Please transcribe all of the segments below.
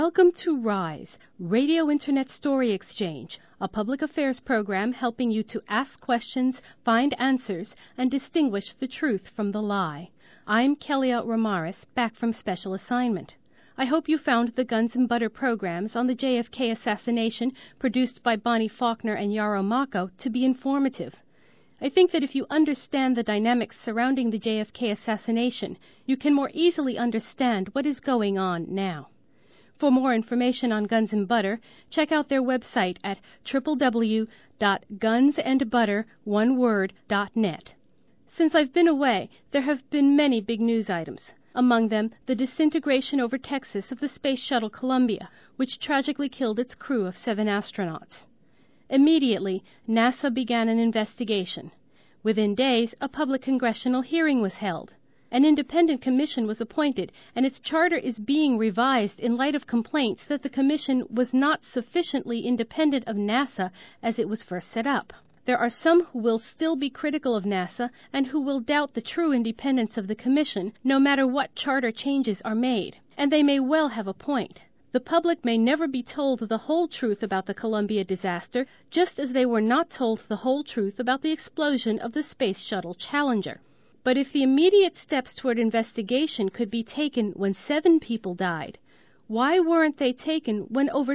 Welcome to RISE, Radio Internet Story Exchange, a public affairs program helping you to ask questions, find answers, and distinguish the truth from the lie. I'm Kelia Ramirez, back from special assignment. I hope you found the Guns and Butter programs on the JFK assassination produced by Bonnie Faulkner and Yaro Mako to be informative. I think that if you understand the dynamics surrounding the JFK assassination, you can more easily understand what is going on now. For more information on Guns and Butter, check out their website at www.gunsandbutter.net. Since I've been away, there have been many big news items. Among them, the disintegration over Texas of the Space Shuttle Columbia, which tragically killed its crew of 7 astronauts. Immediately, NASA began an investigation. Within days, a public congressional hearing was held. An independent commission was appointed, and its charter is being revised in light of complaints that the commission was not sufficiently independent of NASA as it was first set up. There are some who will still be critical of NASA and who will doubt the true independence of the commission, no matter what charter changes are made. And they may well have a point. The public may never be told the whole truth about the Columbia disaster, just as they were not told the whole truth about the explosion of the Space Shuttle Challenger. But if the immediate steps toward investigation could be taken when 7 people died, why weren't they taken when over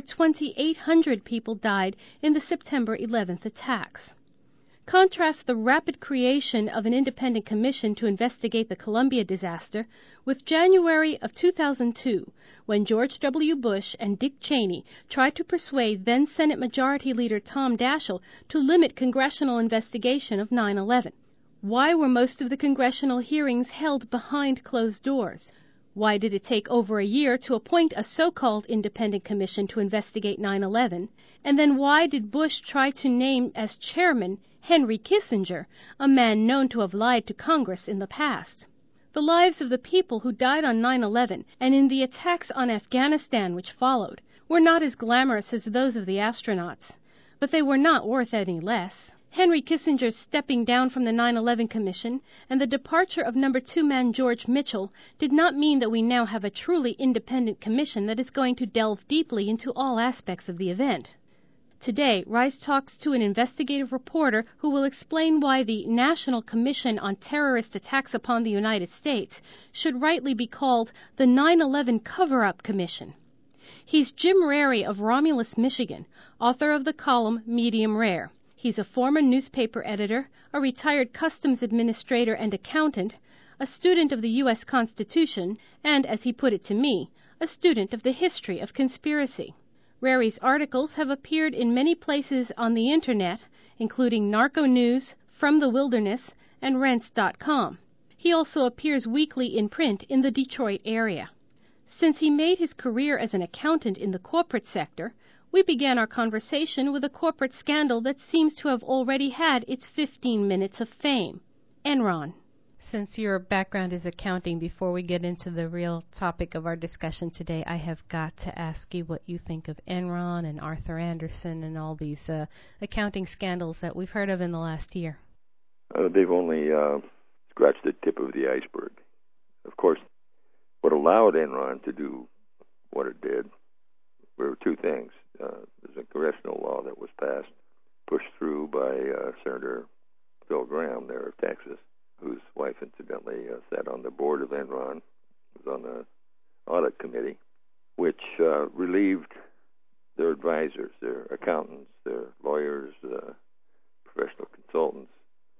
2,800 people died in the September 11th attacks? Contrast the rapid creation of an independent commission to investigate the Columbia disaster with January of 2002, when George W. Bush and Dick Cheney tried to persuade then Senate Majority Leader Tom Daschle to limit congressional investigation of 9/11. Why were most of the congressional hearings held behind closed doors? Why did it take over a year to appoint a so-called independent commission to investigate 9/11? And then why did Bush try to name as chairman Henry Kissinger, a man known to have lied to Congress in the past? The lives of the people who died on 9/11 and in the attacks on Afghanistan which followed were not as glamorous as those of the astronauts, but they were not worth any less. Henry Kissinger's stepping down from the 9/11 Commission and the departure of number 2 man George Mitchell did not mean that we now have a truly independent commission that is going to delve deeply into all aspects of the event. Today, Rice talks to an investigative reporter who will explain why the National Commission on Terrorist Attacks upon the United States should rightly be called the 9/11 Cover-Up Commission. He's Jim Rary of Romulus, Michigan, author of the column Medium Rare. He's a former newspaper editor, a retired customs administrator and accountant, a student of the U.S. Constitution, and, as he put it to me, a student of the history of conspiracy. Rary's articles have appeared in many places on the Internet, including Narco News, From the Wilderness, and Rents.com. He also appears weekly in print in the Detroit area. Since he made his career as an accountant in the corporate sector, we began our conversation with a corporate scandal that seems to have already had its 15 minutes of fame. Enron. Since your background is accounting, before we get into the real topic of our discussion today, I have got to ask you what you think of Enron and Arthur Andersen and all these accounting scandals that we've heard of in the last year. They've only scratched the tip of the iceberg. Of course, what allowed Enron to do what it did were 2 things. There's a congressional law that was passed, pushed through by Senator Phil Gramm there of Texas, whose wife incidentally sat on the board of Enron, was on the audit committee, which relieved their advisors, their accountants, their lawyers, professional consultants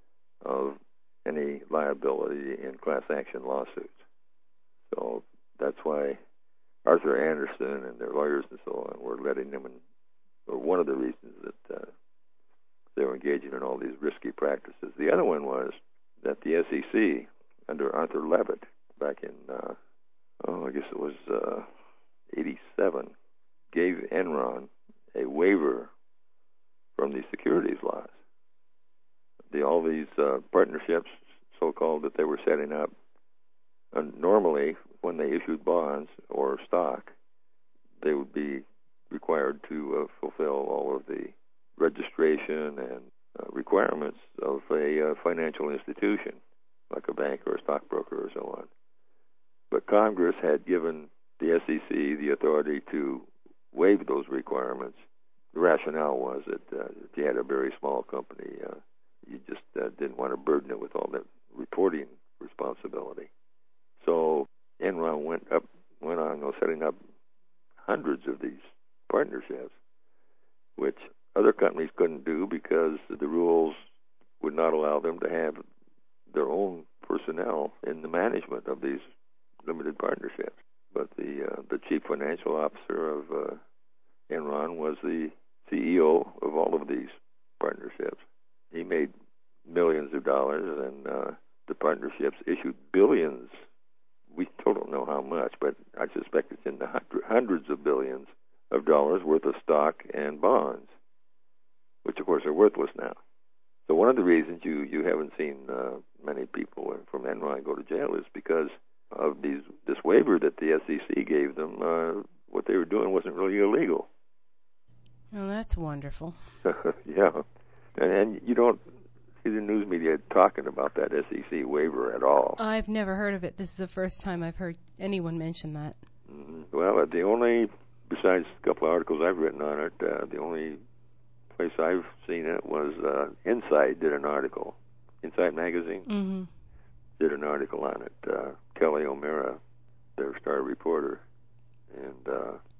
of any liability in class action lawsuits. So that's why Arthur Andersen and their lawyers and so on were letting them in, or one of the reasons that they were engaging in all these risky practices. The other one was that the SEC, under Arthur Levitt, back in, I guess it was 87, gave Enron a waiver from the securities laws. All these partnerships, so-called, that they were setting up, normally, when they issued bonds or stock, they would be required to fulfill all of the registration and requirements of a financial institution, like a bank or a stockbroker or so on. But Congress had given the SEC the authority to waive those requirements. The rationale was that if you had a very small company, you just didn't want to burden it with all that reporting responsibility. So Enron went on setting up hundreds of these partnerships, which other companies couldn't do because the rules would not allow them to have their own personnel in the management of these limited partnerships. But the chief financial officer of Enron was the CEO of all of these partnerships. He made millions of dollars, and the partnerships issued billions. We still don't know how much, but I suspect it's in the hundreds of billions of dollars worth of stock and bonds, which, of course, are worthless now. So one of the reasons you haven't seen many people from Enron go to jail is because of this waiver that the SEC gave them. What they were doing wasn't really illegal. Oh, that's wonderful. Yeah. And you don't see the news media talking about that SEC waiver at all. I've never heard of it. This is the first time I've heard anyone mention that. Well, the only, besides a couple of articles I've written on it, the only place I've seen it was Inside did an article. Inside Magazine did an article on it. Kelly O'Meara, their star reporter. And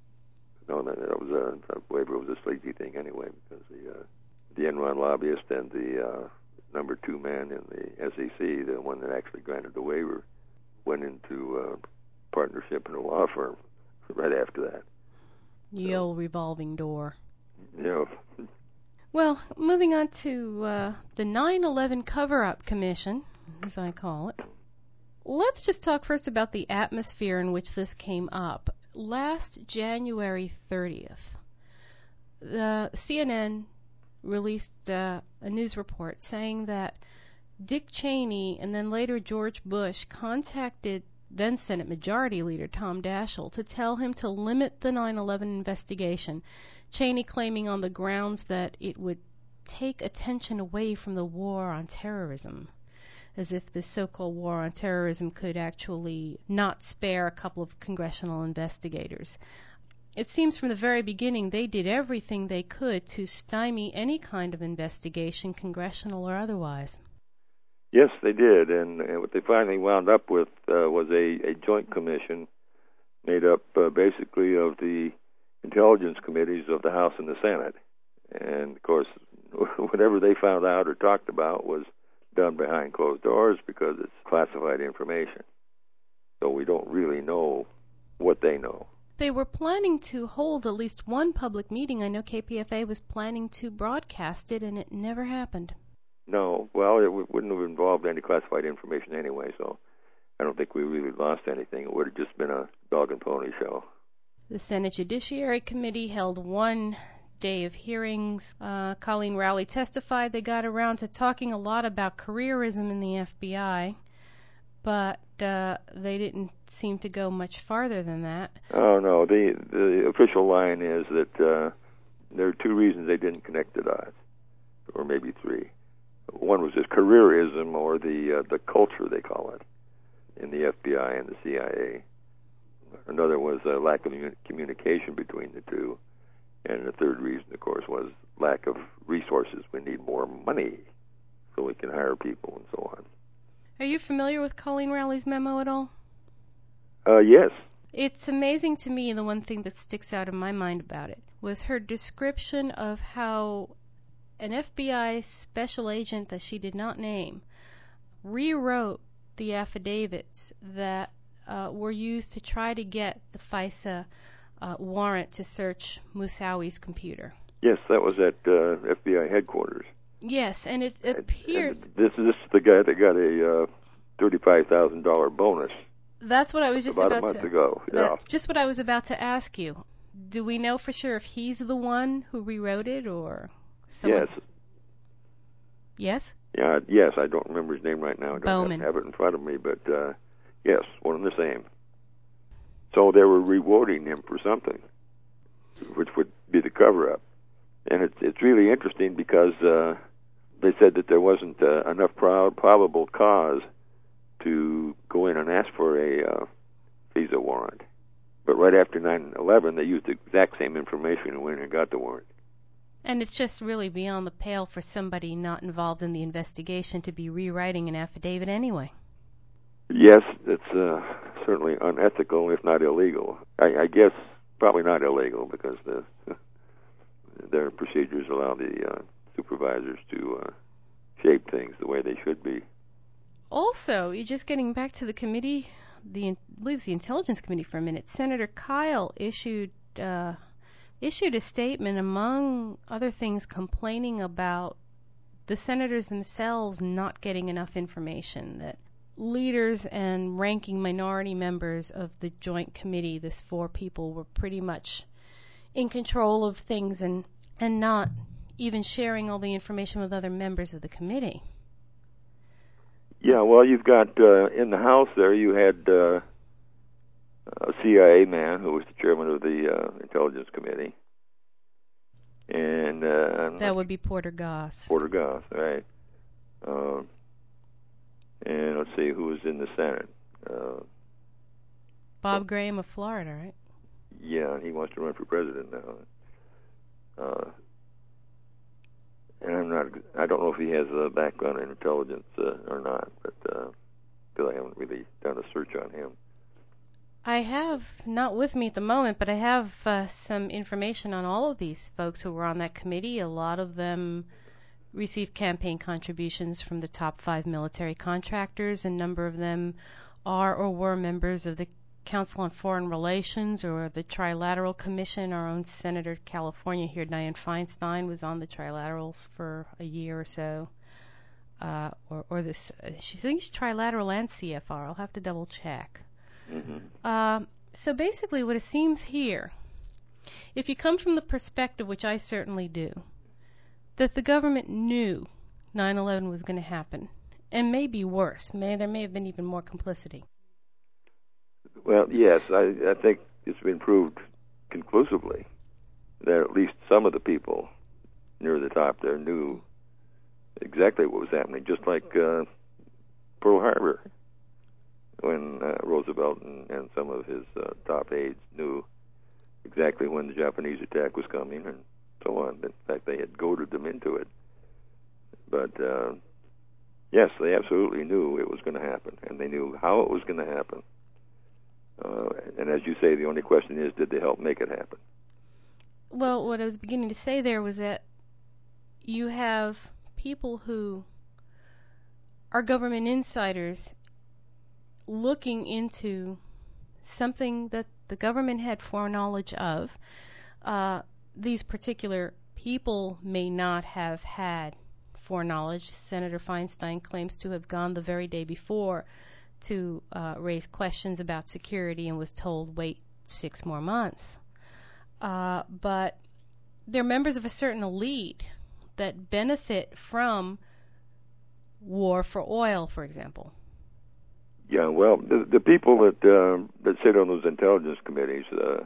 no, that was a waiver was a sleazy thing anyway, because the Enron lobbyist and the number two man in the SEC, the one that actually granted the waiver, went into partnership in a law firm right after that. The old revolving door. Yeah. Well, moving on to the 9/11 Cover-Up Commission, as I call it. Let's just talk first about the atmosphere in which this came up. Last January 30th, the CNN released a news report saying that Dick Cheney and then later George Bush contacted then Senate Majority Leader Tom Daschle to tell him to limit the 9/11 investigation, Cheney claiming on the grounds that it would take attention away from the war on terrorism, as if this so-called war on terrorism could actually not spare a couple of congressional investigators. It seems from the very beginning they did everything they could to stymie any kind of investigation, congressional or otherwise. Yes, they did, and what they finally wound up with was a joint commission made up basically of the intelligence committees of the House and the Senate. And, of course, whatever they found out or talked about was done behind closed doors because it's classified information. So we don't really know what they know. They were planning to hold at least one public meeting. I know KPFA was planning to broadcast it, and it never happened. No, well, it wouldn't have involved any classified information anyway, so I don't think we really lost anything. It would have just been a dog and pony show. The Senate Judiciary Committee held one day of hearings. Colleen Rowley testified. They got around to talking a lot about careerism in the FBI, but they didn't seem to go much farther than that. Oh, no. The official line is that there are two reasons they didn't connect the dots, or maybe three. One was just careerism, or the culture, they call it, in the FBI and the CIA. Another was a lack of communication between the two. And the third reason, of course, was lack of resources. We need more money so we can hire people and so on. Are you familiar with Colleen Rowley's memo at all? Yes. It's amazing to me, the one thing that sticks out in my mind about it was her description of how an FBI special agent that she did not name rewrote the affidavits that were used to try to get the FISA warrant to search Moussawi's computer. Yes, that was at FBI headquarters. Yes, and it appears... And this is the guy that got a $35,000 bonus. That's what I was just about a month ago. Yeah. That's just what I was about to ask you. Do we know for sure if he's the one who rewrote it, or someone? Yes. Yes? Yeah, yes, I don't remember his name right now. I don't have it in front of me, but yes, one and the same. So they were rewarding him for something, which would be the cover-up. And it's really interesting because they said that there wasn't enough probable cause to go in and ask for a FISA warrant. But right after 9/11, they used the exact same information and went and got the warrant. And it's just really beyond the pale for somebody not involved in the investigation to be rewriting an affidavit anyway. Yes, it's certainly unethical, if not illegal. I guess probably not illegal because their procedures allow the supervisors to shape things the way they should be. Also, you're just getting back to the committee, I believe it's the Intelligence Committee for a minute. Senator Kyle issued a statement, among other things, complaining about the senators themselves not getting enough information, that leaders and ranking minority members of the Joint Committee, this 4 people, were pretty much in control of things and not even sharing all the information with other members of the committee. Yeah, well, you've got in the House there, you had a CIA man who was the chairman of the Intelligence Committee. And that would be Porter Goss. Porter Goss, right. And let's see, who was in the Senate? Bob Graham of Florida, right? Yeah, he wants to run for president now. And I don't know if he has a background in intelligence or not, but because I haven't really done a search on him. I have, not with me at the moment, but I have some information on all of these folks who were on that committee. A lot of them received campaign contributions from the top 5 military contractors. A number of them are or were members of the Council on Foreign Relations or the Trilateral Commission. Our own Senator California here, Dianne Feinstein, was on the Trilaterals for a year or so. Or this, she thinks Trilateral and CFR. I'll have to double check. Mm-hmm. So basically what it seems here, if you come from the perspective, which I certainly do, that the government knew 9/11 was going to happen, and maybe worse, there may have been even more complicity. Well, yes, I think it's been proved conclusively that at least some of the people near the top there knew exactly what was happening, just like Pearl Harbor, when Roosevelt and some of his top aides knew exactly when the Japanese attack was coming and so on. In fact, they had goaded them into it. But, yes, they absolutely knew it was going to happen, and they knew how it was going to happen. And as you say, the only question is, did they help make it happen? Well, what I was beginning to say there was that you have people who are government insiders looking into something that the government had foreknowledge of. These particular people may not have had foreknowledge. Senator Feinstein claims to have gone the very day before to raise questions about security and was told, wait 6 more months. But they're members of a certain elite that benefit from war for oil, for example. Yeah, well, the people that sit on those intelligence committees,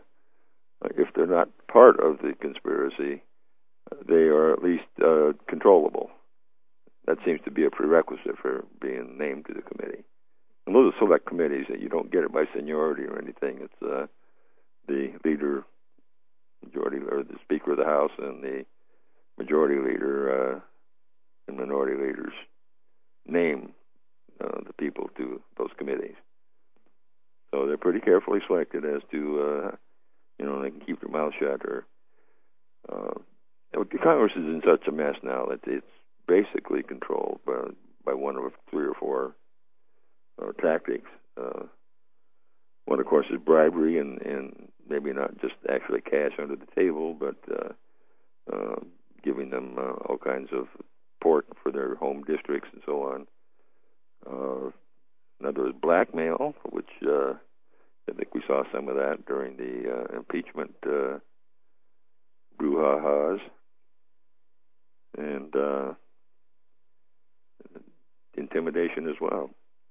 if they're not part of the conspiracy, they are at least controllable. That seems to be a prerequisite for being named to the committee. And those are select committees that you don't get it by seniority or anything. It's the leader, majority, or the Speaker of the House, and the majority leader and minority leaders name the people to those committees. So they're pretty carefully selected as to, they can keep their mouth shut. Or the Congress is in such a mess now that it's basically controlled by one of 3 or 4 tactics. One, of course, is bribery, and maybe not just actually cash under the table, but giving them all kinds of pork for their home districts and so on. Another is blackmail, which I think we saw some of that during the impeachment brouhahas, and intimidation as well.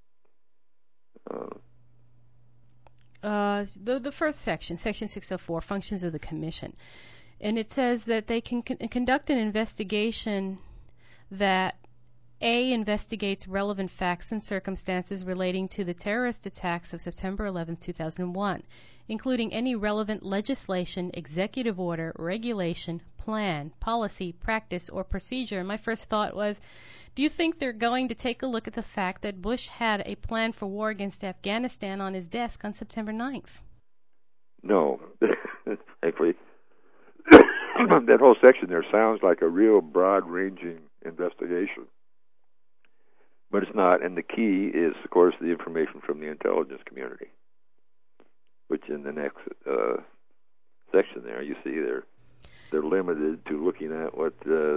The first section, Section 604, functions of the Commission. And it says that they can conduct an investigation that A, investigates relevant facts and circumstances relating to the terrorist attacks of September 11, 2001, including any relevant legislation, executive order, regulation, plan, policy, practice, or procedure. And my first thought was, do you think they're going to take a look at the fact that Bush had a plan for war against Afghanistan on his desk on September 9th? No. Thankfully, that whole section there sounds like a real broad-ranging investigation. But it's not, and the key is, of course, the information from the intelligence community, which in the next section there, you see they're limited to looking at what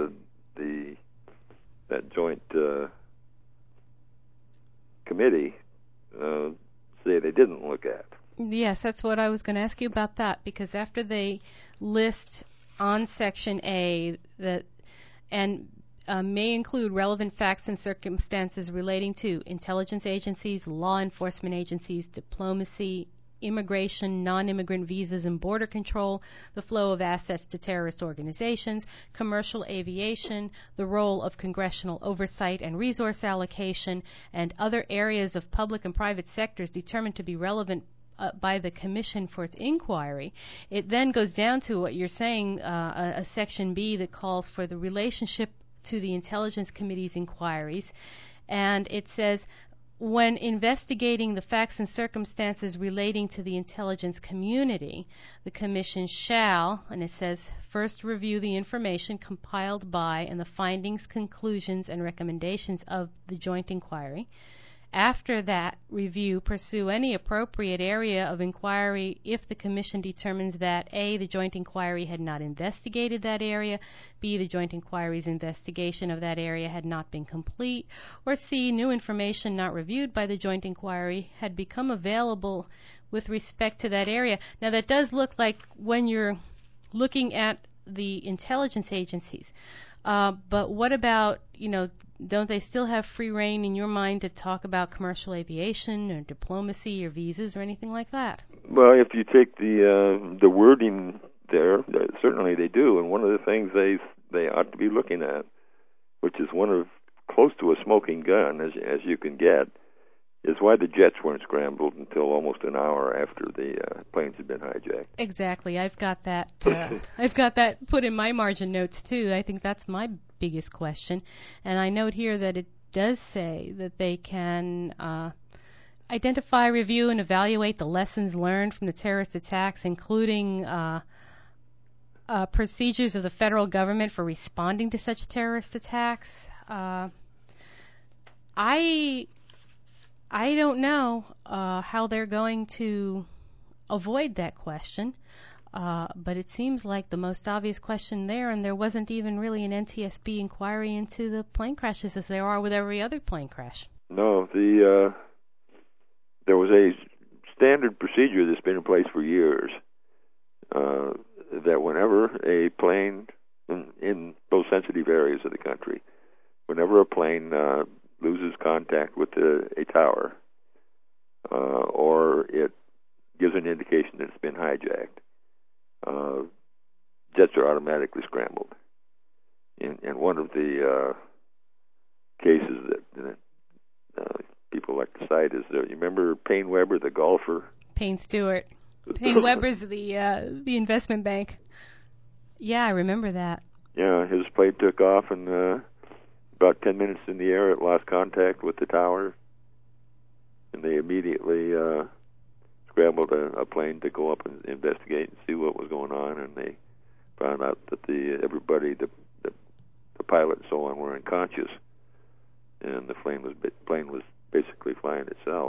that joint committee say they didn't look at. Yes, that's what I was going to ask you about that, because after they list on Section A that may include relevant facts and circumstances relating to intelligence agencies, law enforcement agencies, diplomacy, immigration, non-immigrant visas and border control, the flow of assets to terrorist organizations, commercial aviation, the role of congressional oversight and resource allocation, and other areas of public and private sectors determined to be relevant by the Commission for its inquiry. It then goes down to what you're saying, a Section B that calls for the relationship to the Intelligence Committee's inquiries, and it says, when investigating the facts and circumstances relating to the intelligence community, the Commission shall, and it says, first review the information compiled by and the findings, conclusions, and recommendations of the joint inquiry. After that review, pursue any appropriate area of inquiry if the Commission determines that A, the joint inquiry had not investigated that area, B, the joint inquiry's investigation of that area had not been complete, or C, new information not reviewed by the joint inquiry had become available with respect to that area. Now that does look like when you're looking at the intelligence agencies. But what about, don't they still have free rein in your mind to talk about commercial aviation or diplomacy or visas or anything like that? Well, if you take the wording there, certainly they do. And one of the things they ought to be looking at, which is one of close to a smoking gun as you can get, is why the jets weren't scrambled until almost an hour after the planes had been hijacked. Exactly. I've got that. I've got that put in my margin notes too. I think that's my biggest question. And I note here that it does say that they can identify, review, and evaluate the lessons learned from the terrorist attacks, including procedures of the federal government for responding to such terrorist attacks. I don't know how they're going to avoid that question, but it seems like the most obvious question there, and there wasn't even really an NTSB inquiry into the plane crashes as there are with every other plane crash. No, there was a standard procedure that's been in place for years, that whenever a plane, in those sensitive areas of the country, whenever a plane loses contact with a tower, or it gives an indication that it's been hijacked, jets are automatically scrambled. And one of the cases that people like to cite is, you remember Payne Webber, the golfer? Payne Stewart. Payne Webber's the investment bank. Yeah, I remember that. Yeah, his plane took off, and about 10 minutes in the air, it lost contact with the tower, and they immediately scrambled a plane to go up and investigate and see what was going on, and they found out that everybody, the pilot and so on, were unconscious, and the plane was basically flying itself.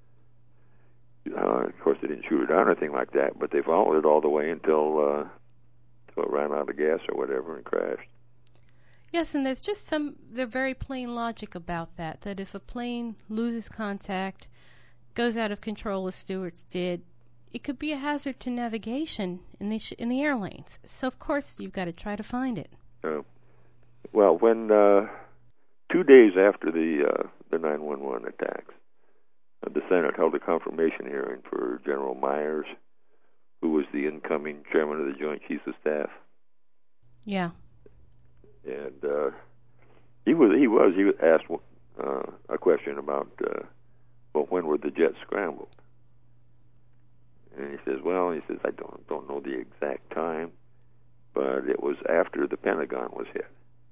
Of course, they didn't shoot it down or anything like that, but they followed it all the way until it ran out of gas or whatever and crashed. Yes, and there's just they're very plain logic about that if a plane loses contact, goes out of control as Stewart's did, it could be a hazard to navigation in the air lanes. So, of course, you've got to try to find it. Well, when 2 days after the 9/11 attacks, the Senate held a confirmation hearing for General Myers, who was the incoming chairman of the Joint Chiefs of Staff. Yeah. And He was asked a question about, well, when were the jets scrambled? And he says, I don't know the exact time, but it was after the Pentagon was hit.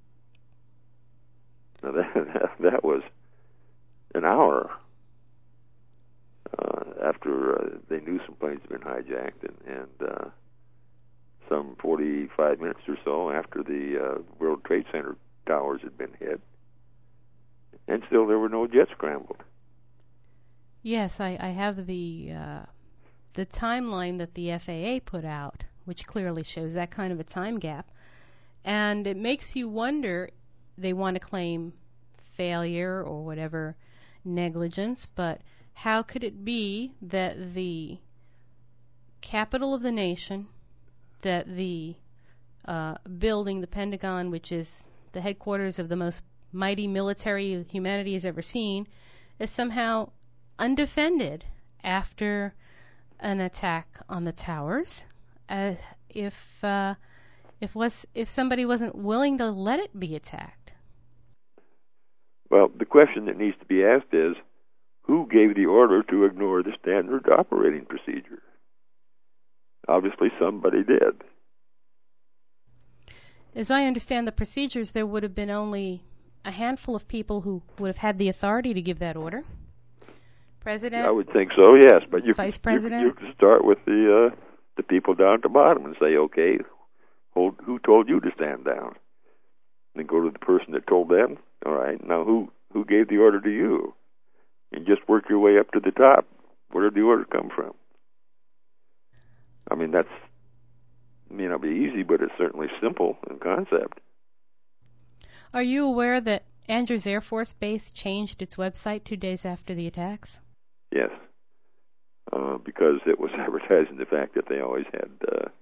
Now that was an hour after they knew some planes had been hijacked, and some 45 minutes or so after the World Trade Center towers had been hit, and still there were no jets scrambled. Yes, I have the timeline that the FAA put out, which clearly shows that kind of a time gap, and it makes you wonder. They want to claim failure or whatever, negligence, but how could it be that the capital of the nation, that the building, the Pentagon, which is the headquarters of the most mighty military humanity has ever seen, is somehow undefended after an attack on the towers? If somebody wasn't willing to let it be attacked. Well, the question that needs to be asked is, who gave the order to ignore the standard operating procedure? Obviously, somebody did. As I understand the procedures, there would have been only a handful of people who would have had the authority to give that order. President? I would think so, yes. But Vice President? You can start with the people down at the bottom and say, okay, who told you to stand down? And then go to the person that told them. All right, now who gave the order to you? And just work your way up to the top. Where did the order come from? I mean, that may not be easy, but it's certainly simple in concept. Are you aware that Andrews Air Force Base changed its website 2 days after the attacks? Yes, because it was advertising the fact that they always had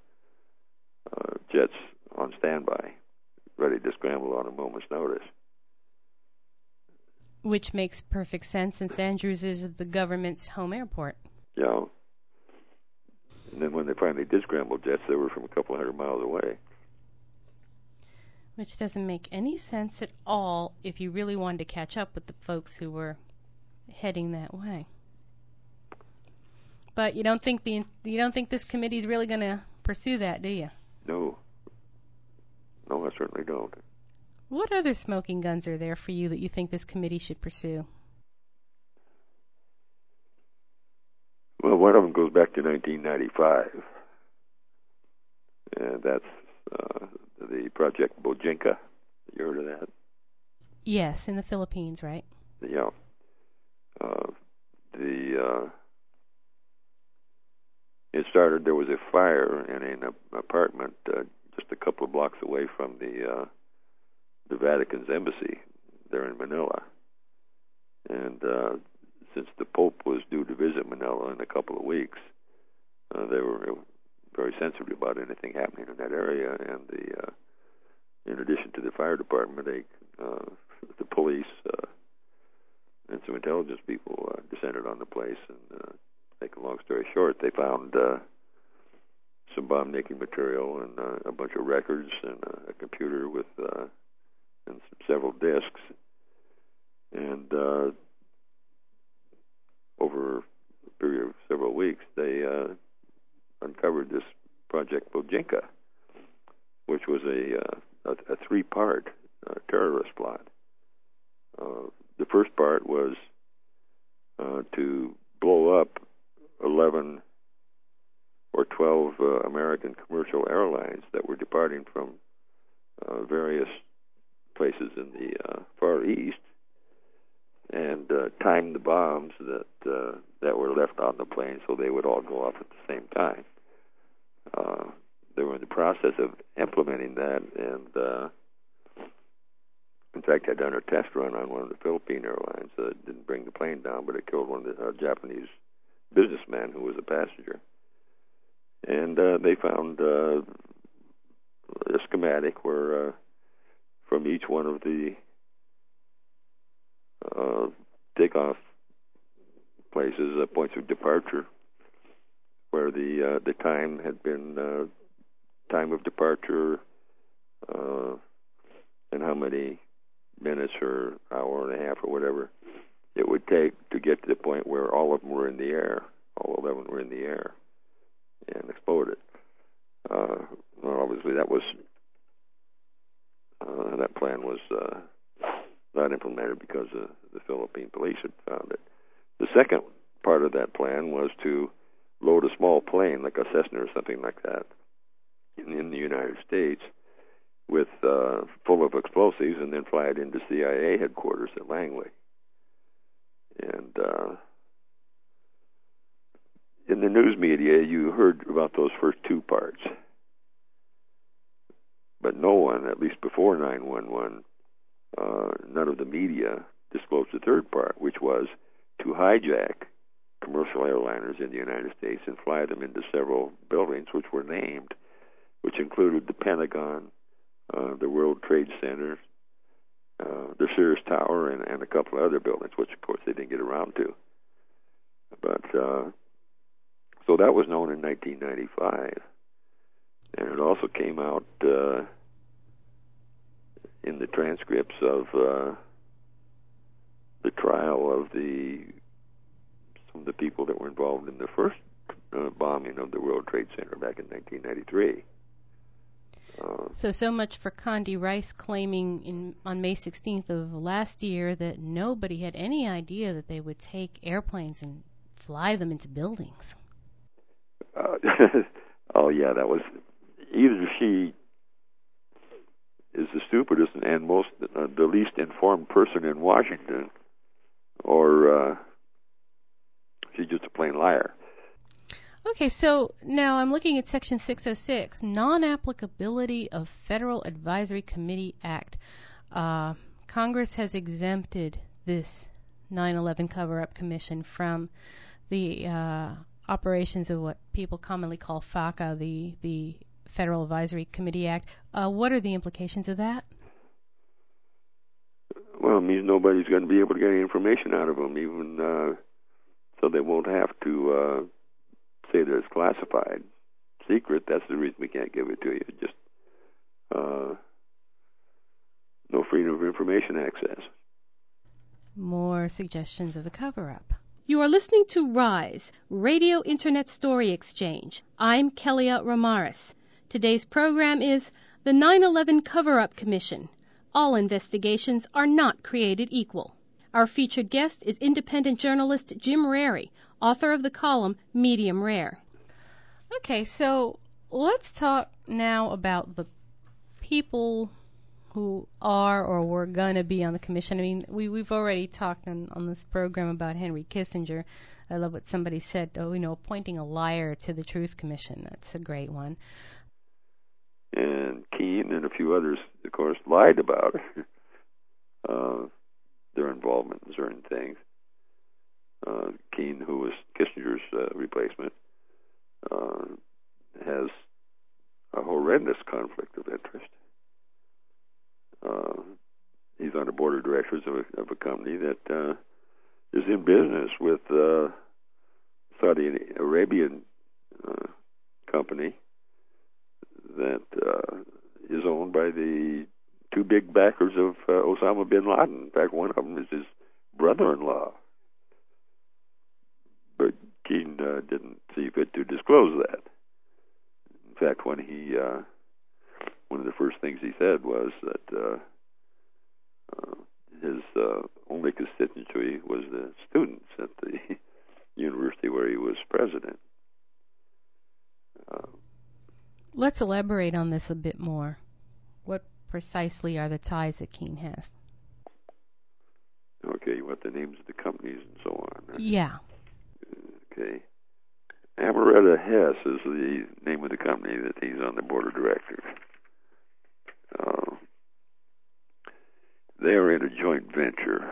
jets on standby, ready to scramble on a moment's notice. Which makes perfect sense, since Andrews is the government's home airport. Yeah. And then when they finally did scramble jets, they were from a couple hundred miles away. Which doesn't make any sense at all if you really wanted to catch up with the folks who were heading that way. But you don't think this committee's really going to pursue that, do you? No, I certainly don't. What other smoking guns are there for you that you think this committee should pursue? Well, one of them goes back to 1995, and that's the Project Bojinka. You heard of that? Yes, in the Philippines, right? Yeah. It started. There was a fire in an apartment just a couple of blocks away from the Vatican's embassy there in Manila, and since the Pope was due to visit Manila in a couple of weeks, they were very sensitive about anything happening in that area. And in addition to the fire department, the police and some intelligence people descended on the place. And make a long story short, they found some bomb-making material and a bunch of records and a computer with and several disks. And over a period of several weeks, they uncovered this Project Bojinka, which was a three-part terrorist plot. The first part was to blow up 11 or 12 American commercial airlines that were departing from various places in the Far East, and time the bombs that were left on the plane so they would all go off at the same time. They were in the process of implementing that, and in fact, had done a test run on one of the Philippine airlines. It didn't bring the plane down, but it killed one of the Japanese businessmen who was a passenger. And they found a schematic where from each one of the takeoff places, points of departure, where the time had been time of departure, and how many minutes or hour and a half or whatever it would take to get to the point where all of them were in the air, all 11 were in the air and exploded. Well, obviously that plan was not implemented because the Philippine police had found it. The second part of that plan was to load a small plane, like a Cessna or something like that, in the United States with full of explosives, and then fly it into CIA headquarters at Langley. And in the news media, you heard about those first two parts, but no one, at least before 9/11, none of the media disclosed the third part, which was to hijack commercial airliners in the United States and fly them into several buildings which were named, which included the Pentagon, the World Trade Center, the Sears Tower, and a couple of other buildings, which, of course, they didn't get around to. But so that was known in 1995. And it also came out in the transcripts of the trial of some of the people that were involved in the first bombing of the World Trade Center back in 1993. So much for Condi Rice claiming on May 16th of last year that nobody had any idea that they would take airplanes and fly them into buildings. Oh, yeah, that was... Either she is the stupidest and most the least informed person in Washington, or she's just a plain liar. Okay, so now I'm looking at Section 606, Non-Applicability of Federal Advisory Committee Act. Congress has exempted this 9/11 Cover-Up Commission from the operations of what people commonly call FACA, the Federal Advisory Committee Act. What are the implications of that? Well, it means nobody's going to be able to get any information out of them, even so they won't have to say that it's classified, secret. That's the reason we can't give it to you. Just no freedom of information access. More suggestions of the cover-up. You are listening to RISE, Radio Internet Story Exchange. I'm Kelia Ramaris. Today's program is the 9/11 Cover-Up Commission. All investigations are not created equal. Our featured guest is independent journalist Jim Rary, author of the column Medium Rare. Okay, so let's talk now about the people who are or were going to be on the commission. I mean, we've already talked on this program about Henry Kissinger. I love what somebody said, appointing a liar to the Truth Commission. That's a great one. And Keene and a few others, of course, lied about their involvement in certain things. Keene, who was Kissinger's replacement, has a horrendous conflict of interest. He's on the board of directors of a company that is in business with Saudi Arabian company that is owned by the two big backers of Osama bin Laden. In fact, one of them is his brother-in-law. But Keene didn't see fit to disclose that. In fact, when one of the first things he said was that his only constituency was the students at the university where he was president. Let's elaborate on this a bit more. What precisely are the ties that Keene has? Okay, you want the names of the companies and so on? Right? Yeah. Okay. Amaretta Hess is the name of the company that he's on the board of directors. They are in a joint venture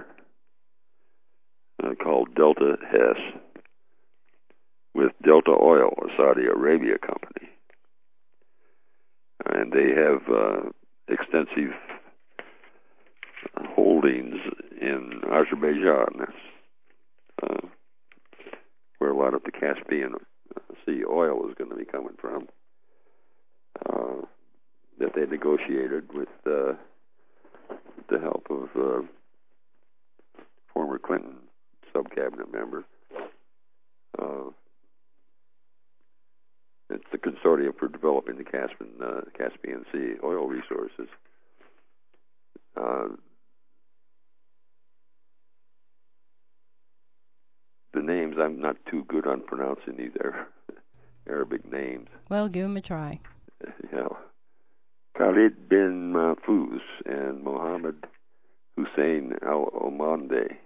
called Delta Hess with Delta Oil, a Saudi Arabia company. And they have extensive holdings in Azerbaijan, where a lot of the Caspian Sea oil is going to be coming from, that they negotiated with the help of former Clinton sub-cabinet member. It's the Consortium for Developing the Caspian Sea Oil Resources. The names, I'm not too good on pronouncing these Arabic names. Well, give them a try. Yeah. Khalid bin Mahfouz and Mohammed Hussein al-Amalde,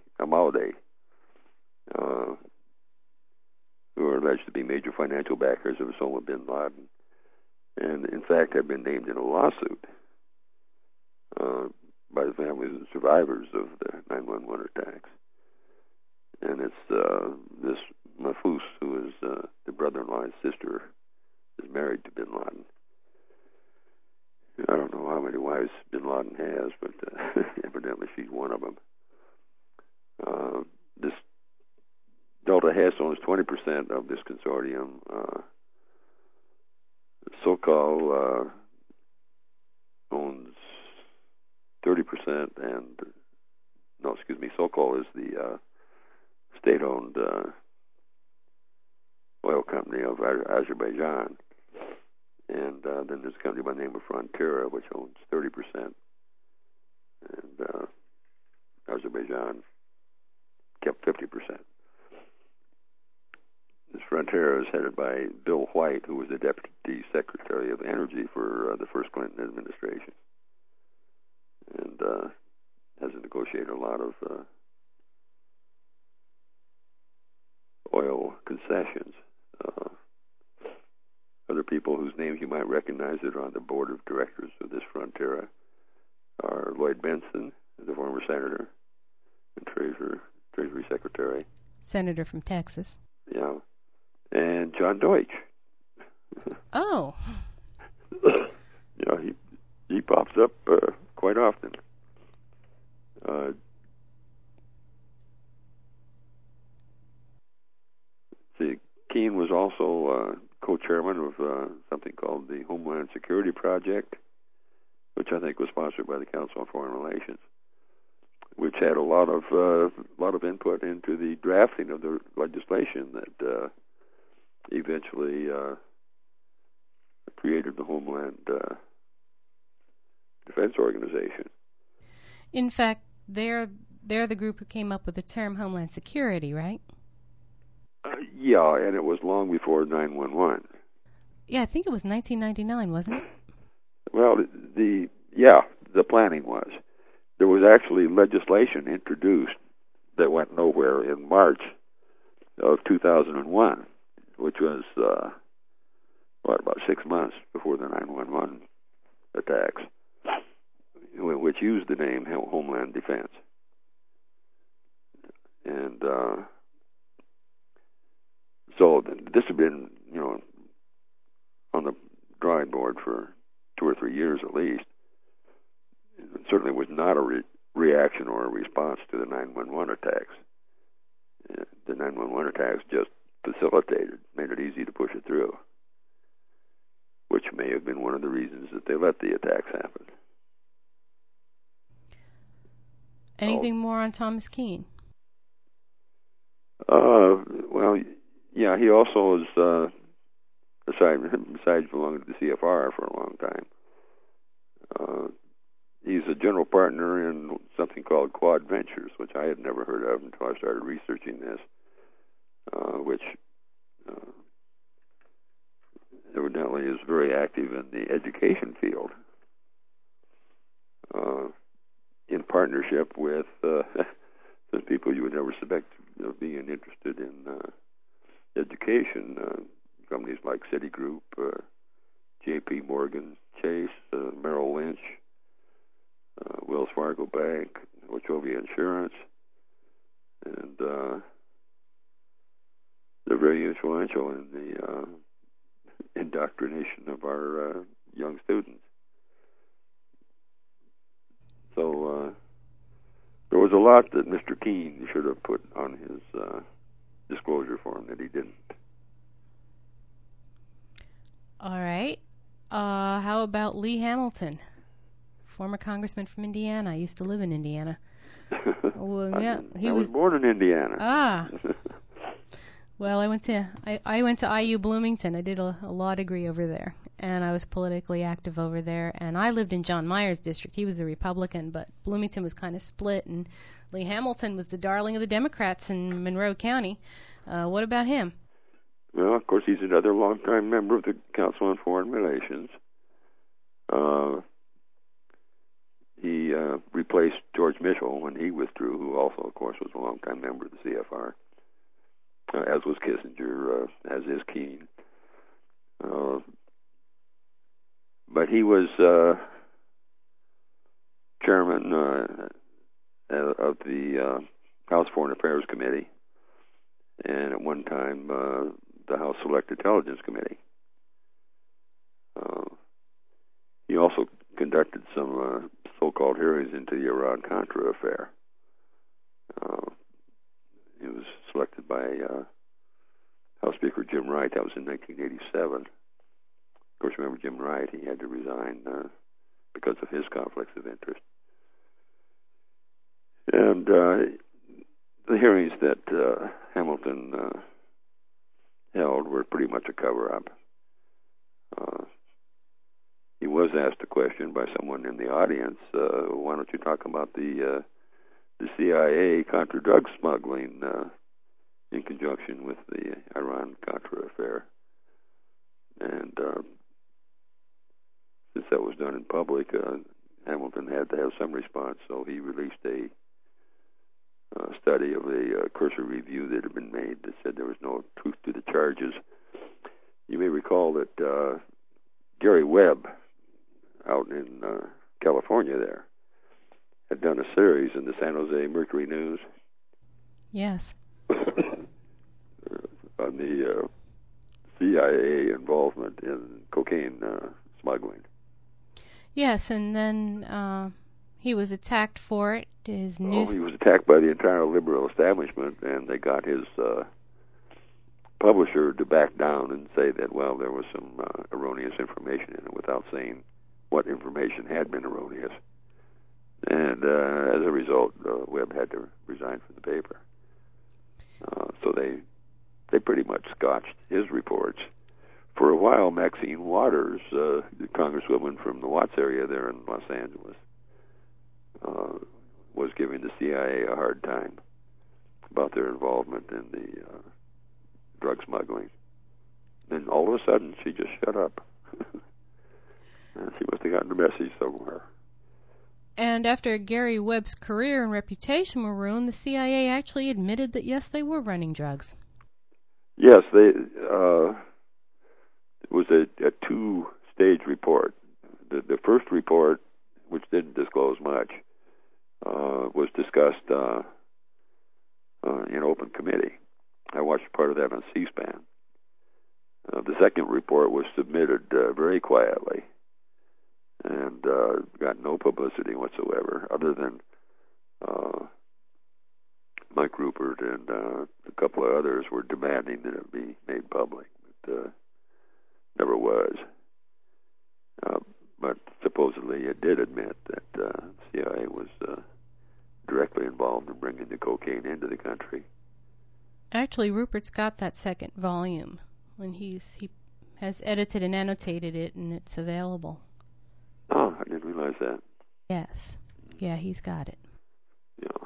who are alleged to be major financial backers of Osama bin Laden, and in fact have been named in a lawsuit by the families and survivors of the 9/11 attacks. And it's this Mahfouz, who is the brother-in-law and sister, is married to bin Laden. I don't know how many wives bin Laden has, but evidently she's one of them. This Delta Hess owns 20% of this consortium. Sokol owns 30%, and Sokol is the state-owned oil company of Azerbaijan. And then there's a company by the name of Frontera, which owns 30%. And Azerbaijan kept 50%. This Frontera is headed by Bill White, who was the Deputy Secretary of Energy for the first Clinton administration. And has negotiated a lot of oil concessions. Other people whose names you might recognize that are on the board of directors of this Frontera are Lloyd Bentsen, the former senator and Treasury Secretary. Senator from Texas. Yeah. And John Deutsch. Oh. He pops up quite often. Keene was also co-chairman of something called the Homeland Security Project, which I think was sponsored by the Council on Foreign Relations, which had a lot of input into the drafting of the legislation that eventually created the Homeland Defense Organization. In fact, they're the group who came up with the term Homeland Security, right? Yeah, and it was long before 9/11. Yeah, I think it was 1999, wasn't it? Well, the planning was. There was actually legislation introduced that went nowhere in March of 2001, which was, about 6 months before the 9/11 attacks, which used the name Homeland Defense. And so this had been, on the drawing board for 2 or 3 years at least. It certainly was not a reaction or a response to the 9/11 attacks. The 9/11 attacks just made it easy to push it through, which may have been one of the reasons that they let the attacks happen. Anything more on Thomas Keene? Well, yeah, he also is, besides belonging to the CFR for a long time, he's a general partner in something called Quad Ventures, which I had never heard of until I started researching this, which evidently is very active in the education field, in partnership with some people you would never suspect of being interested in education, companies like Citigroup, J.P. Morgan Chase, Merrill Lynch, Wells Fargo Bank, Wachovia Insurance, and they're very influential in the indoctrination of our young students. So there was a lot that Mr. Keene should have put on his disclosure form that he didn't. All right. How about Lee Hamilton? former congressman from Indiana. I used to live in Indiana. Well, yeah, I was born in Indiana. Ah. Well, I went to IU Bloomington. I did a law degree over there, and I was politically active over there. And I lived in John Meyer's district. He was a Republican, but Bloomington was kind of split, and Lee Hamilton was the darling of the Democrats in Monroe County. What about him? Well, of course, he's another longtime member of the Council on Foreign Relations. He replaced George Mitchell when he withdrew, who also, of course, was a longtime member of the CFR, as was Kissinger, as is Keene. But he was chairman of the House Foreign Affairs Committee, and at one time the House Select Intelligence Committee. He also conducted some so-called hearings into the Iran-Contra affair. He was selected by House Speaker Jim Wright. That was in 1987. Of course, remember Jim Wright, he had to resign because of his conflicts of interest. And the hearings that Hamilton held were pretty much a cover-up. He was asked a question by someone in the audience, why don't you talk about the CIA contra drug smuggling in conjunction with the Iran-Contra affair. And since that was done in public, Hamilton had to have some response, so he released a study of a cursory review that had been made that said there was no truth to the charges. You may recall that Gary Webb, out in California there, had done a series in the San Jose Mercury News. Yes. On the CIA involvement in cocaine smuggling. Yes, and then he was attacked for it. He was attacked by the entire liberal establishment, and they got his publisher to back down and say that, well, there was some erroneous information in it, without saying what information had been erroneous. And as a result, Webb had to resign from the paper. So they pretty much scotched his reports. For a while, Maxine Waters, the congresswoman from the Watts area there in Los Angeles, was giving the CIA a hard time about their involvement in the drug smuggling. Then all of a sudden, she just shut up. She must have gotten the message somewhere. And after Gary Webb's career and reputation were ruined, the CIA actually admitted that, yes, they were running drugs. Yes, it was a two-stage report. The first report, which didn't disclose much, was discussed in open committee. I watched part of that on C-SPAN. The second report was submitted very quietly and got no publicity whatsoever, other than Mike Rupert and a couple of others were demanding that it be made public, but never was. But supposedly it did admit that CIA was directly involved in bringing the cocaine into the country. Actually, Rupert's got that second volume, when he has edited and annotated it, and it's available. Oh, I didn't realize that. Yes. Yeah, he's got it. Yeah.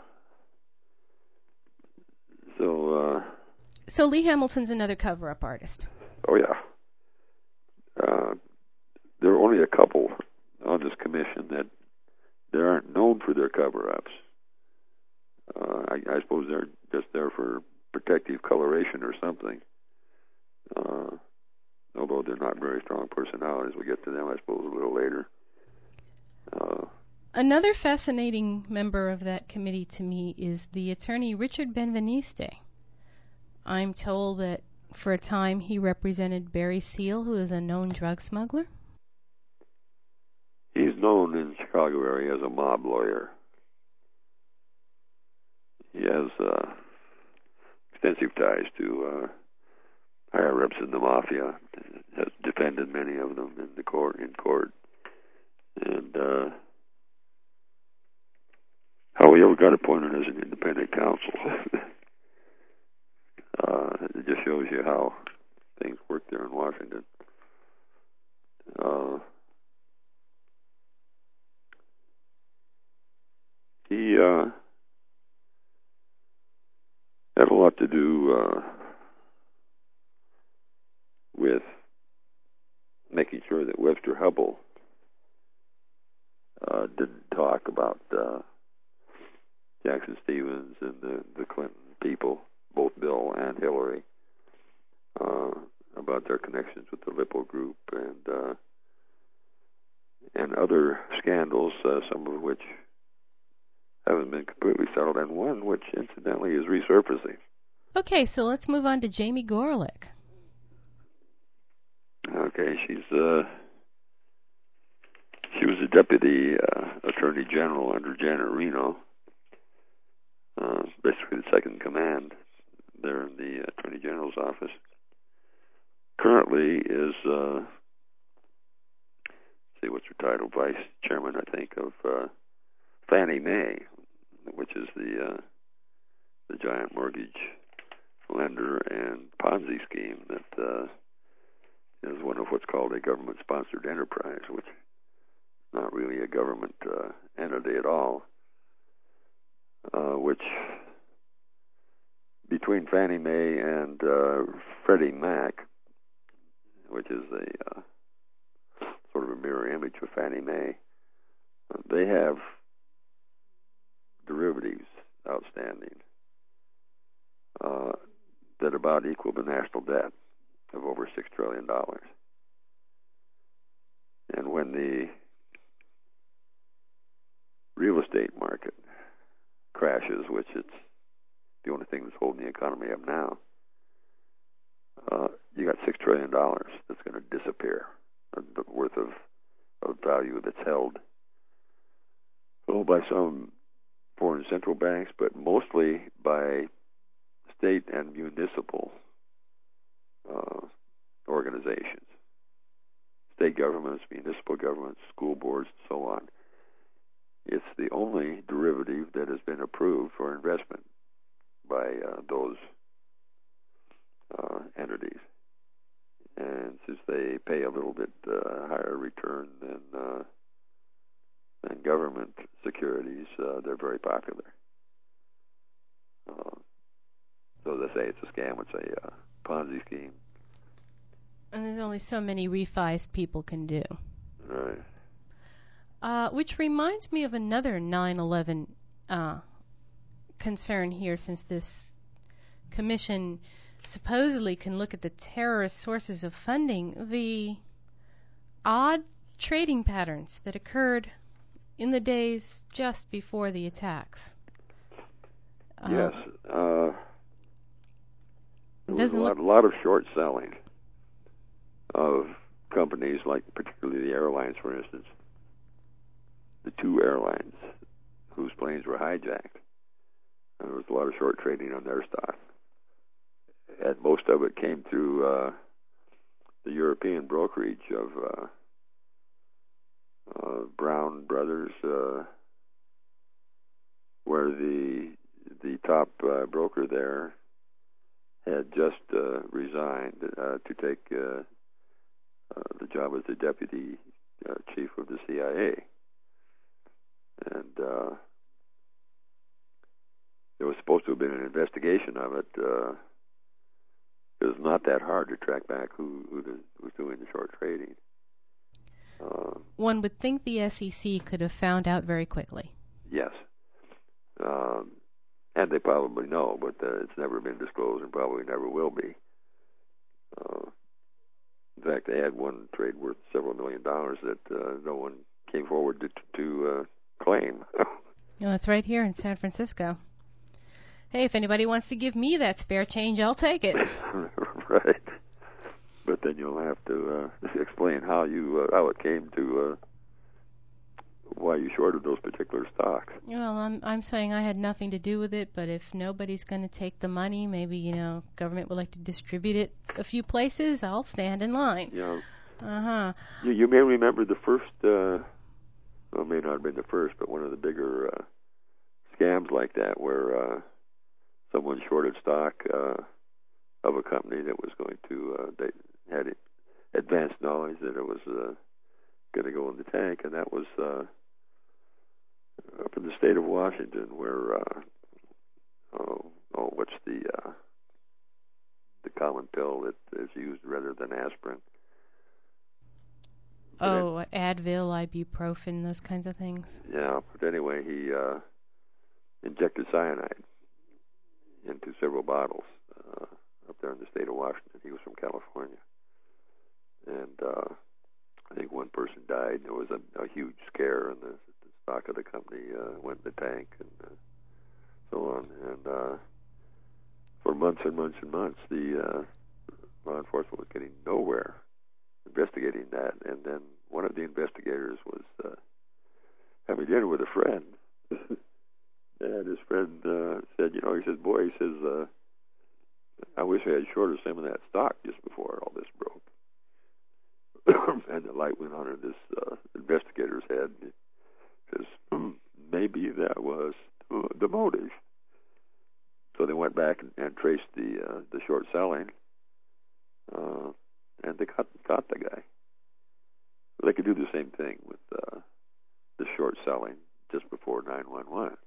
So Lee Hamilton's another cover-up artist. Oh, yeah. There are only a couple on this commission that they aren't known for their cover-ups. I suppose they're just there for protective coloration or something. Although they're not very strong personalities. We'll get to them, I suppose, a little later. Another fascinating member of that committee to me is the attorney Richard Benveniste. I'm told that for a time he represented Barry Seal, who is a known drug smuggler. He's known in the Chicago area as a mob lawyer. He has extensive ties to higher-ups in the mafia. Has defended many of them in court. And appointed as an independent counsel. It just shows you how things work there in Washington. He had a lot to do with making sure that Webster Hubbell didn't talk about Jackson Stevens and the Clinton people, both Bill and Hillary, about their connections with the Lippo Group and other scandals, some of which haven't been completely settled, and one which, incidentally, is resurfacing. Okay, so let's move on to Jamie Gorelick. Okay, she was a deputy attorney general under Janet Reno, basically the second in command there in the attorney general's office. Currently is, what's her title, vice chairman, I think, of Fannie Mae, which is the giant mortgage lender and Ponzi scheme that is one of what's called a government-sponsored enterprise, which is not really a government entity at all, which between Fannie Mae and Freddie Mac, which is a sort of a mirror image of Fannie Mae, they have derivatives outstanding that about equal the national debt of over $6 trillion. And when the real estate market crashes, which it's the only thing that's holding the economy up now, you got $6 trillion that's going to disappear, the worth of value that's held by some foreign central banks, but mostly by state and municipal organizations, state governments, municipal governments, school boards, and so on. It's the only derivative that has been approved for investment by those entities. And since they pay a little bit higher return than government securities, they're very popular. So they say it's a scam, it's a Ponzi scheme. And there's only so many refis people can do. Right. Which reminds me of another 9/11 concern here, since this commission supposedly can look at the terrorist sources of funding, the odd trading patterns that occurred in the days just before the attacks. Yes. There was a lot of short selling of companies, like particularly the airlines, for instance. The two airlines whose planes were hijacked. There was a lot of short trading on their stock. And most of it came through the European brokerage of Brown Brothers, where the top broker there had just resigned to take the job as the deputy chief of the CIA. And there was supposed to have been an investigation of it. It was not that hard to track back who was doing the short trading. One would think the SEC could have found out very quickly. Yes. And they probably know, but it's never been disclosed and probably never will be. In fact, they had one trade worth several $1 million that no one came forward to claim. Well, that's right here in San Francisco. Hey, if anybody wants to give me that spare change, I'll take it. Right. But then you'll have to explain how it came to why you shorted those particular stocks. Well, I'm saying I had nothing to do with it, but if nobody's going to take the money, maybe, government would like to distribute it a few places, I'll stand in line. Yeah. Uh-huh. You may remember the first, may not have been the first, but one of the bigger scams times like that where someone shorted stock of a company that was going to, they had advanced knowledge that it was going to go in the tank, and that was up in the state of Washington, where what's the common pill that is used rather than aspirin? Advil, ibuprofen, those kinds of things. Yeah, but anyway, he injected cyanide into several bottles up there in the state of Washington. He was from California, and I think one person died. There was a huge scare, and the stock of the company went in the tank, and so on. And for months and months and months, the law enforcement was getting nowhere investigating that. And then one of the investigators was having dinner with a friend, and his friend said, he says, boy, he says, I wish I had shorted some of that stock just before all this broke. And the light went on in this investigator's head. He says, maybe that was the motive. So they went back and traced the short selling, and they caught the guy. They could do the same thing with the short selling just before 9/11.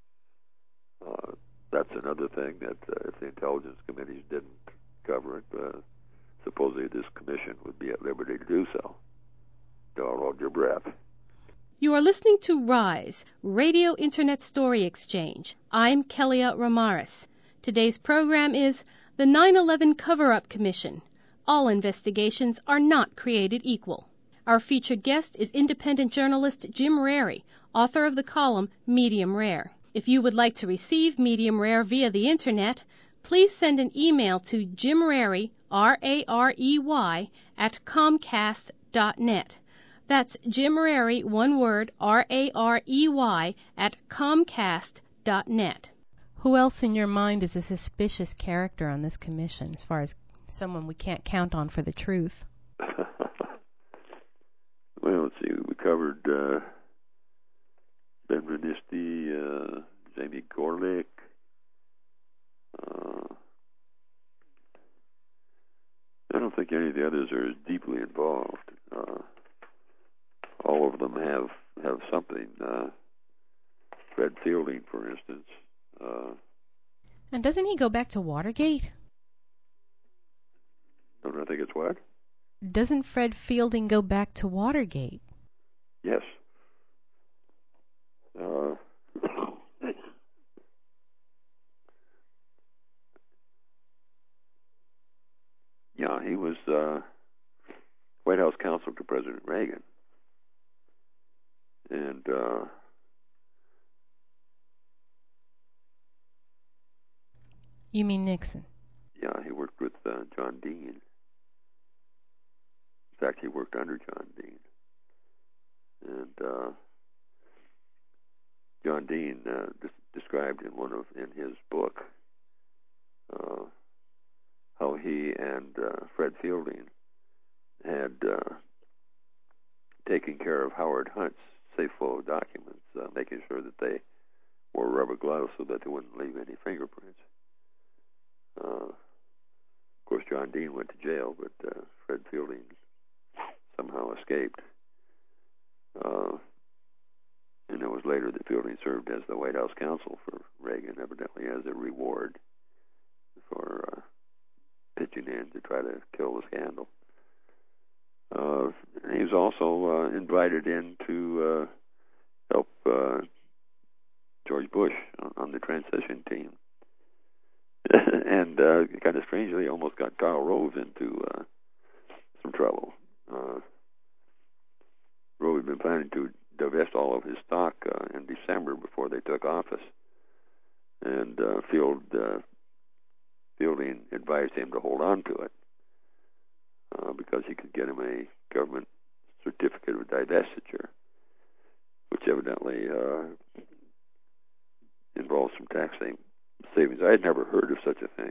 That's another thing that if the intelligence committees didn't cover it, supposedly this commission would be at liberty to do so. Don't hold your breath. You are listening to RISE, Radio Internet Story Exchange. I'm Kelia Ramaris. Today's program is the 9/11 Cover-Up Commission. All investigations are not created equal. Our featured guest is independent journalist Jim Rarey, author of the column Medium Rare. If you would like to receive Medium Rare via the Internet, please send an email to Jim Rarey, R-A-R-E-Y, at Comcast.net. That's Jim Rarey, one word, R-A-R-E-Y, at Comcast.net. Who else in your mind is a suspicious character on this commission, as far as someone we can't count on for the truth? Well, let's see. We covered Ben Renisti, Jamie Gorlick. I don't think any of the others are as deeply involved. All of them have something. Fred Fielding, for instance. And doesn't he go back to Watergate? I think it's what? Doesn't Fred Fielding go back to Watergate? Yes. Yeah, he was White House counsel to President Reagan. And you mean Nixon? Yeah, he worked with John Dean. In fact, he worked under John Dean. And John Dean described in his book how he and Fred Fielding had taken care of Howard Hunt's safe flow of documents, making sure that they wore rubber gloves so that they wouldn't leave any fingerprints. Of course, John Dean went to jail, but Fred Fielding somehow escaped. And it was later that Fielding served as the White House counsel for Reagan, evidently as a reward for pitching in to try to kill the scandal. He was also invited in to help George Bush on the transition team. And kind of strangely, almost got Karl Rove into some trouble. Rove had been planning to divest all of his stock in December before they took office. And Fielding advised him to hold on to it because he could get him a government certificate of divestiture, which evidently involves some tax savings. I had never heard of such a thing.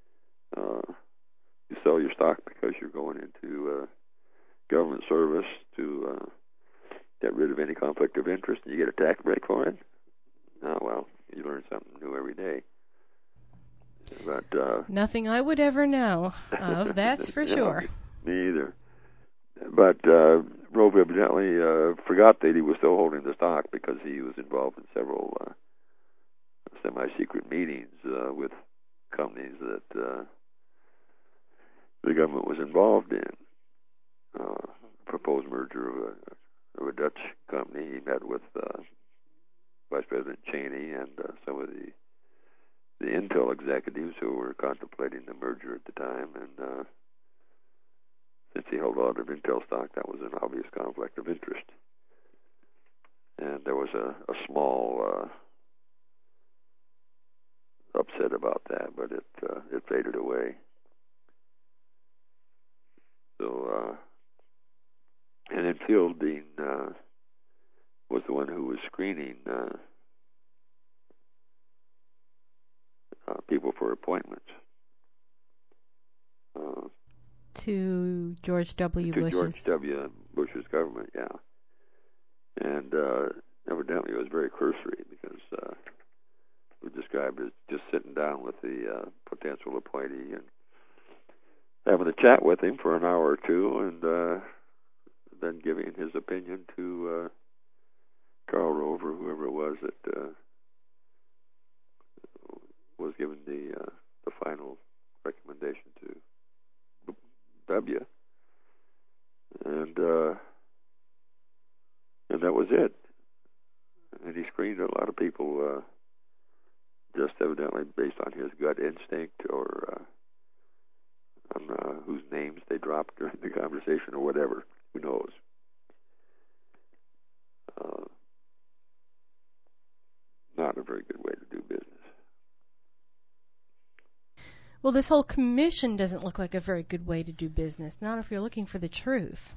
You sell your stock because you're going into government service to get rid of any conflict of interest, and you get a tax break for it? Oh, well, You learn something new every day. But nothing I would ever know of, that's for sure. Me either. But Rove evidently forgot that he was still holding the stock because he was involved in several semi-secret meetings with companies that the government was involved in. Proposed merger of a Dutch company. He met with Vice President Cheney and some of the Intel executives who were contemplating the merger at the time, and since he held a lot of Intel stock, that was an obvious conflict of interest. And there was a small upset about that, but it faded away. So, and then Fielding was the one who was screening people for appointments. To George W. Bush's. George W. Bush's government, yeah. And evidently it was very cursory because it was described as just sitting down with the potential appointee and having a chat with him for an hour or two, and then giving his opinion to Karl Rove or whoever it was that was given the final recommendation to W. And that was it. And he screened a lot of people just evidently based on his gut instinct or on whose names they dropped during the conversation or whatever. Who knows? Not a very good way to do business. Well, this whole commission doesn't look like a very good way to do business, not if you're looking for the truth.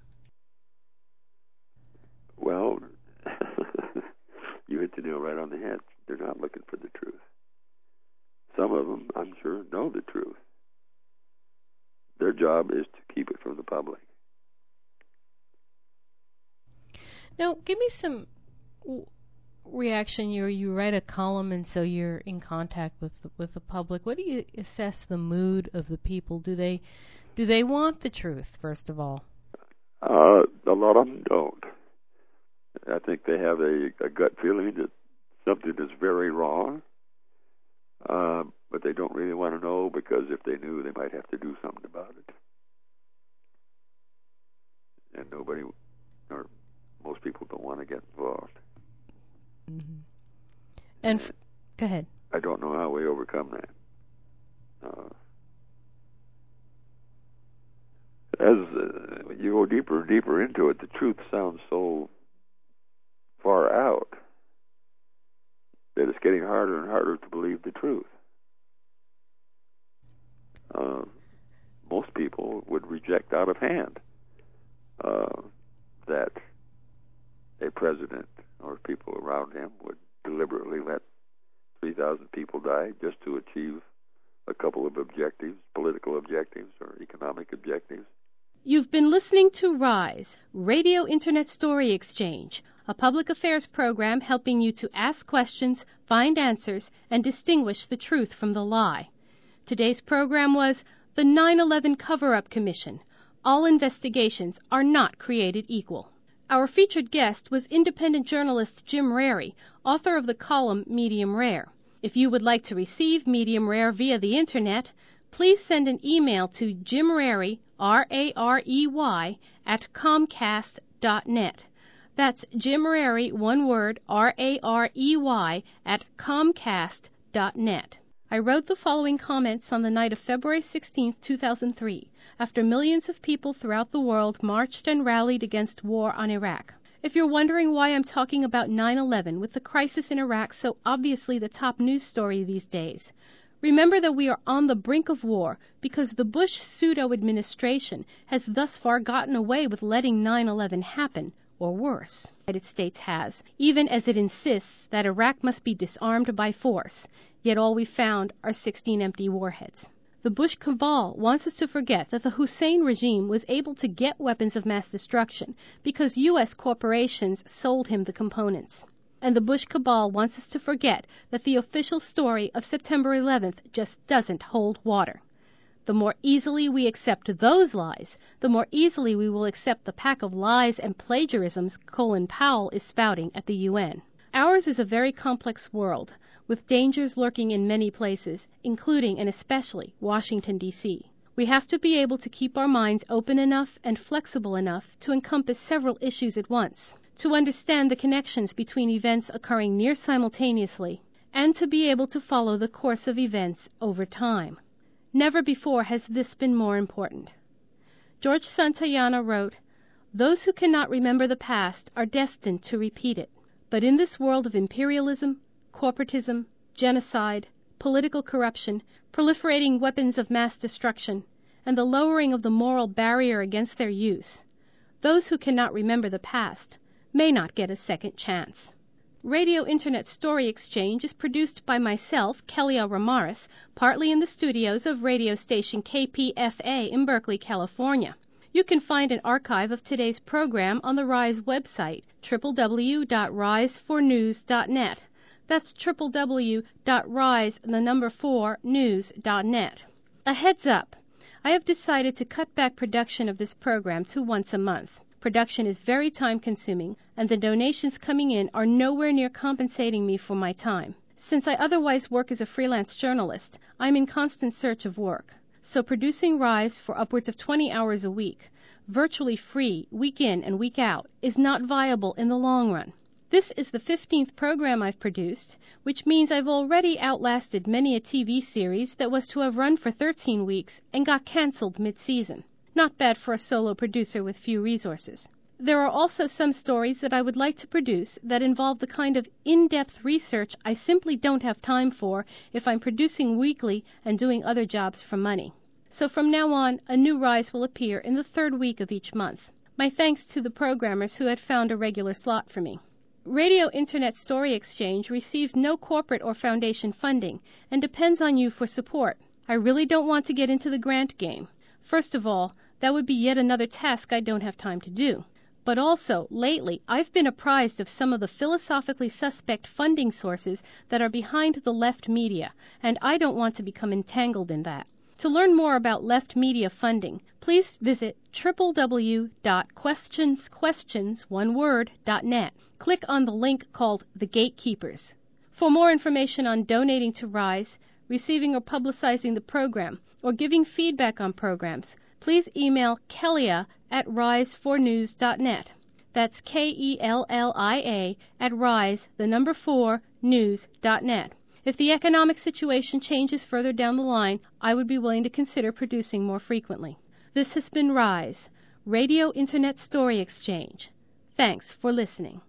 Well, you hit the nail right on the head. They're not looking for the truth. Some of them, I'm sure, know the truth. Their job is to keep it from the public. Now, give me some reaction. You write a column, and so you're in contact with the public. What do you assess the mood of the people? Do they want the truth, first of all? A lot of them don't. I think they have a gut feeling that something is very wrong, but they don't really want to know because if they knew, they might have to do something about it. And nobody, or most people, don't want to get involved. Mm-hmm. And go ahead. I don't know how we overcome that. As you go deeper and deeper into it, the truth sounds so far out that it's getting harder and harder to believe the truth. Most people would reject out of hand that a president or people around him would deliberately let 3,000 people die just to achieve a couple of objectives, political objectives or economic objectives. You've been listening to RISE, Radio Internet Story Exchange, a public affairs program helping you to ask questions, find answers, and distinguish the truth from the lie. Today's program was the 9/11 Cover-Up Commission. All investigations are not created equal. Our featured guest was independent journalist Jim Rarey, author of the column Medium Rare. If you would like to receive Medium Rare via the Internet, please send an email to jimrarey, R-A-R-E-Y, @comcast.net. That's Jim Rarey, one word, R-A-R-E-Y, @comcast.net. I wrote the following comments on the night of February 16, 2003, after millions of people throughout the world marched and rallied against war on Iraq. If you're wondering why I'm talking about 9/11 with the crisis in Iraq so obviously the top news story these days, remember that we are on the brink of war because the Bush pseudo-administration has thus far gotten away with letting 9/11 happen, or worse. The United States has, even as it insists that Iraq must be disarmed by force, yet all we found are 16 empty warheads. The Bush cabal wants us to forget that the Hussein regime was able to get weapons of mass destruction because U.S. corporations sold him the components. and the Bush cabal wants us to forget that the official story of September 11th just doesn't hold water. The more easily we accept those lies, the more easily we will accept the pack of lies and plagiarisms Colin Powell is spouting at the UN. Ours is a very complex world, with dangers lurking in many places, including and especially Washington, D.C. We have to be able to keep our minds open enough and flexible enough to encompass several issues at once, to understand the connections between events occurring near simultaneously, and to be able to follow the course of events over time. Never before has this been more important. George Santayana wrote, "Those who cannot remember the past are destined to repeat it. But in this world of imperialism, corporatism, genocide, political corruption, proliferating weapons of mass destruction, and the lowering of the moral barrier against their use, those who cannot remember the past may not get a second chance." Radio Internet Story Exchange is produced by myself, Kelia Ramaris, partly in the studios of radio station KPFA in Berkeley, California. You can find an archive of today's program on the RISE website, www.risefornews.net. That's www.rise4news.net. A heads up, I have decided to cut back production of this program to once a month. Production is very time-consuming, and the donations coming in are nowhere near compensating me for my time. Since I otherwise work as a freelance journalist, I'm in constant search of work. So producing RISE for upwards of 20 hours a week, virtually free, week in and week out, is not viable in the long run. This is the 15th program I've produced, which means I've already outlasted many a TV series that was to have run for 13 weeks and got canceled mid-season. Not bad for a solo producer with few resources. There are also some stories that I would like to produce that involve the kind of in-depth research I simply don't have time for if I'm producing weekly and doing other jobs for money. So from now on, a new RISE will appear in the third week of each month. My thanks to the programmers who had found a regular slot for me. Radio Internet Story Exchange receives no corporate or foundation funding and depends on you for support. I really don't want to get into the grant game. First of all, that would be yet another task I don't have time to do. But also, lately, I've been apprised of some of the philosophically suspect funding sources that are behind the left media, and I don't want to become entangled in that. To learn more about left media funding, please visit www.questionsquestions.net. Click on the link called The Gatekeepers. For more information on donating to RISE, receiving or publicizing the program, or giving feedback on programs, please email Kelia at rise4news.net. That's KELLIA at rise4news.net. If the economic situation changes further down the line, I would be willing to consider producing more frequently. This has been RISE, Radio Internet Story Exchange. Thanks for listening.